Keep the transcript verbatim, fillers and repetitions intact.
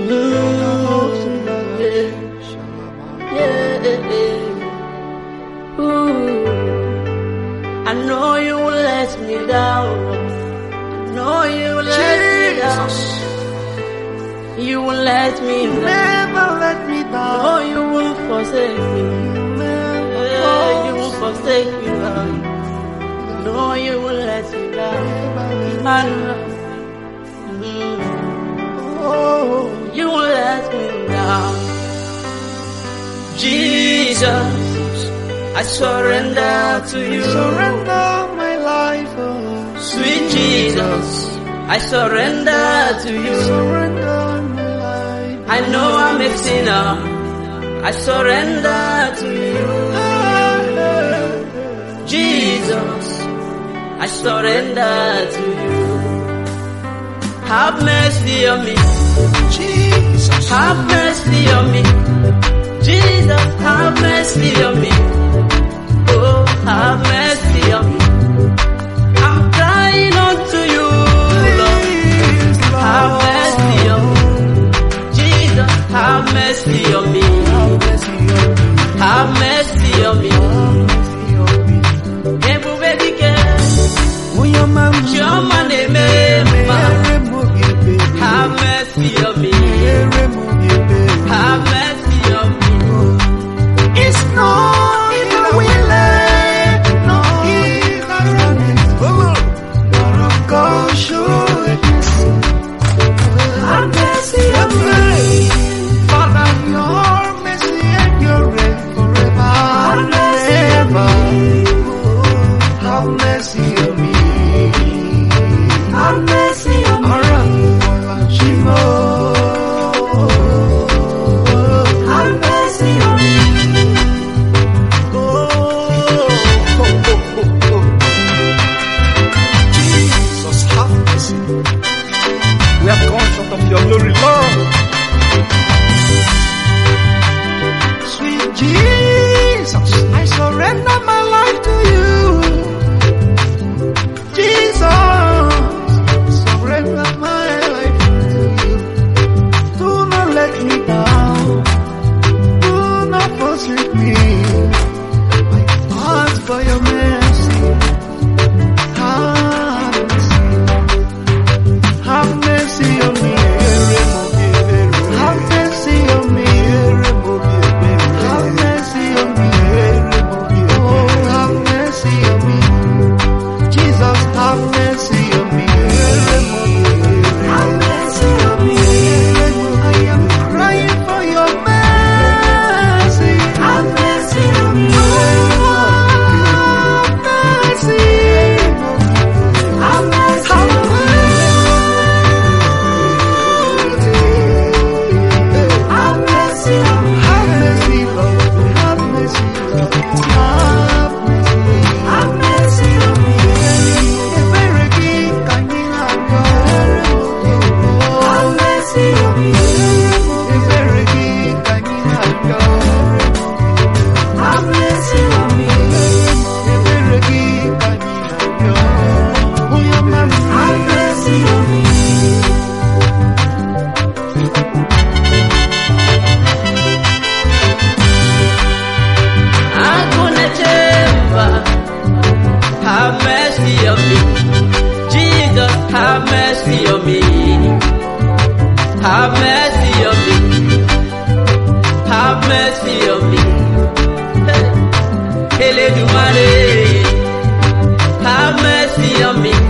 Yeah, yeah. Ooh. I know you will let me down. I know you will let me down. You will let me down. Never let me down. No, you won't forsake me. Yeah, you won't forsake me down. No, you will let me down. I know. Mm. Oh, You will let me down. Jesus, I surrender to you. surrender my life. Oh, Sweet Jesus, I surrender to you. surrender my life. I know I'm a sinner. I surrender to you. Jesus, I surrender to you. Have mercy on me. Jesus, Have mercy on me. Jesus, have mercy on me. Oh, have mercy on me. I'm crying unto you, Lord. please, Lord. Have mercy on me. Jesus, have mercy on me. Have mercy on me. Have mercy on me. Have mercy on me. Everybody can. Oh, your mama. Your money, man. Remove your baby. Have mercy on me. Remove your baby. Have mercy on me. It's not in the will, no, it's not running. Not of God, show it. Have mercy on me. Father, your mercy and your reign forever and ever. Have mercy on me. Have mercy on me. Have mercy on me. Jesus, have mercy. We have gone short of your glory, Lord. Sweet Jesus, I surrender my life to you. Jesus, surrender my life to you. Do not let me down. Do not forsake me. I ask for your mercy. Have mercy. Have mercy on me. Have mercy on me. Have mercy on me. Oh, have mercy on me. Jesus, have mercy on me. Have mercy on me. I am crying for your mercy. Have mercy on me. Have mercy. Have mercy. Have mercy on me. Have mercy, Lord. Have mercy, Lord. Have mercy. Have mercy on me. Every king can you have Have mercy on me. Every king can you have Have mercy on me. Every king can you have Oh, your man. Have mercy on me. I'm gonna chamber. Have mercy on me. Jesus, have mercy on me. Have mercy on me. Have mercy on me. Hey, Eledumare, have mercy on me.